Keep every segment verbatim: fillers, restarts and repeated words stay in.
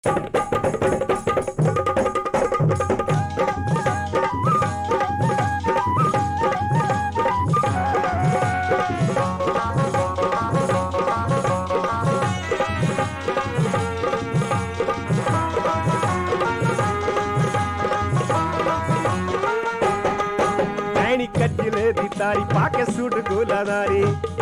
कजले दी तारी पाके सूट गोलादारी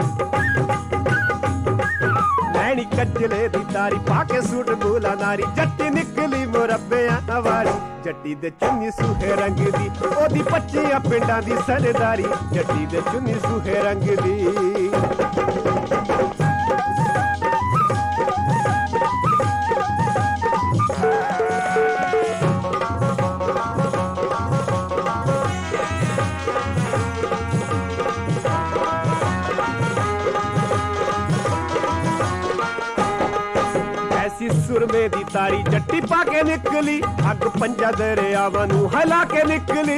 नैनी कजले दी तारी पाके सूट गोलादारी जट्टी निकली मुरब्बियां नवारी जट्टी दे चुन्नी सूहे रंग दी ओदी पच्चियां पिंडां दी सरदारी जट्टी दे चुन्नी सूहे रंग दी सुरमे दी तारी जट्टी पाके निकली अग पंजा दरियावां नूं हिला के निकली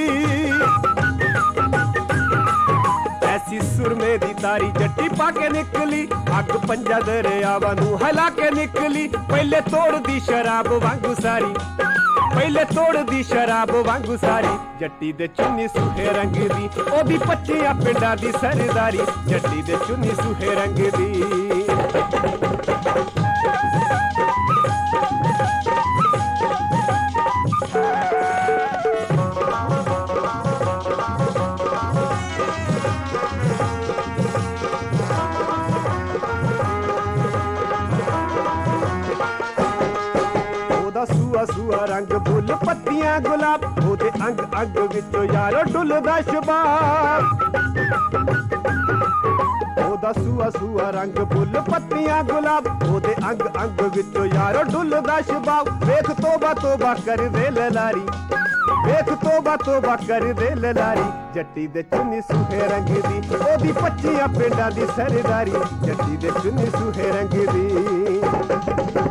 ऐसी सुरमे दी तारी जट्टी पाके निकली अग पंजा दरियावां नूं हिला के निकली पहले तोड़ दी शराब वांगू सारी पहले तोड़ दी शराब वांगू सारी जट्टी दे चुन्नी सूहे रंग दी ओदी पच्चियां पिंडां दी सरदारी जट्टी दे चुन्नी सूहे रंग दी सूआ सूआ रंग फुल पत्तियां गुलाब ओदे अंग अंग विचों यारो डुलदा शबाब ओदा सूआ सूआ रंग फुल पत्तियां गुलाब ओदे अंग अंग विचों यारो डुलदा शबाब वेख तोबा तोबा कर दे ललारी वेख तोबा तोबा कर दे ललारी जट्टी दे चुन्नी सूहे रंग दी ओदी पच्चियां पिंडां दी सरदारी जट्टी दे चुन्नी सूहे रंग दी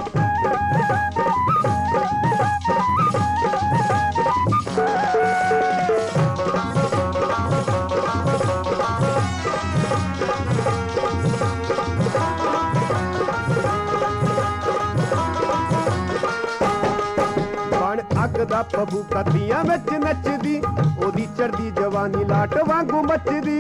अग दा पबू कतियां विच नचदी ओदी चढ़दी जवानी लाट वांगू मचदी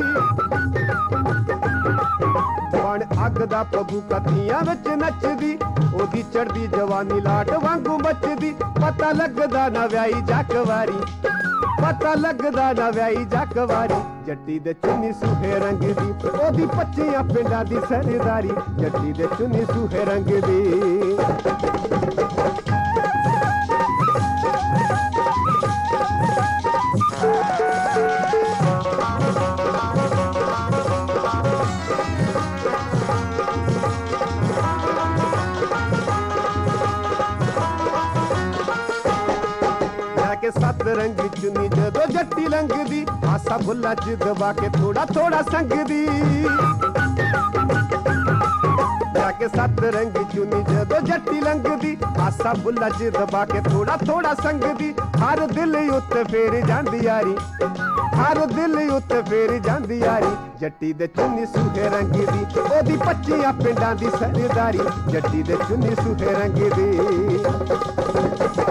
बण अग दा पबू कतियां विच नचदी ओदी चढ़दी जवानी लाट वांगू मचदी पता लगदा ना व्याई जाकवारी पता लगदा ना व्याई जाकवारी जट्टी दे चुन्नी सूहे रंग दी ओदी पच्चियां पिंडां दी सरदारी जट्टी दे चुन्नी सूहे रंग दी सत रंग चुनी जदों जट्टी लंघदी आसा बुल्ला च दबा के थोड़ा थोड़ा संगदी जाके सत रंग चुनी जदों जट्टी लंघदी आसा बुल्ला च दबा के थोड़ा थोड़ा संगदी हर दिल उत्ते फेर जांदी यारी हर दिल उत्ते फेर जांदी यारी जट्टी दे चुन्नी सूहे रंग दी ओदी पच्चियां पिंडां दी सरदारी जट्टी दे चुन्नी सूहे रंग दी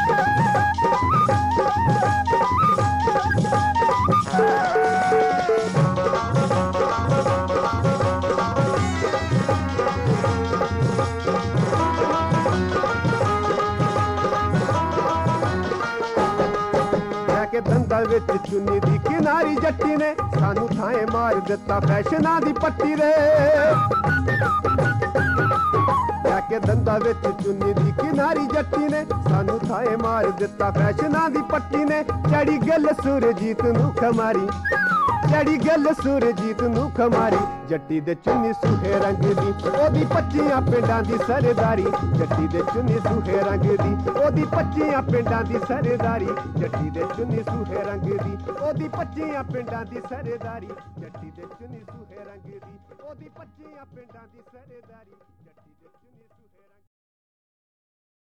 के दंदा विच चुन्नी दी किनारी जट्टी ने सानू थाए मार दिता फैशनां दी पट्टी रे के दंदा विच चुन्नी दी किनारी जट्टी ने सानू थाए मार दिता फैशनां दी पट्टी ने चढ़ी गल सुरजीत नू खमारी चढ़ी गल सुरजीत नू खमारी जट्टी दे चुन्नी सूहे रंग दी ओदी पच्चियां पिंडां दी सरदारी जट्टी दे चुन्नी सूहे रंग दी ओदी पच्चियां पिंडां दी सरदारी जट्टी दे चुन्नी सूहे रंग दी ओदी पच्चियां पिंडां दी सरदारी जट्टी दे चुन्नी सूहे रंग दी ओदी पच्चियां पिंडां दी सरदारी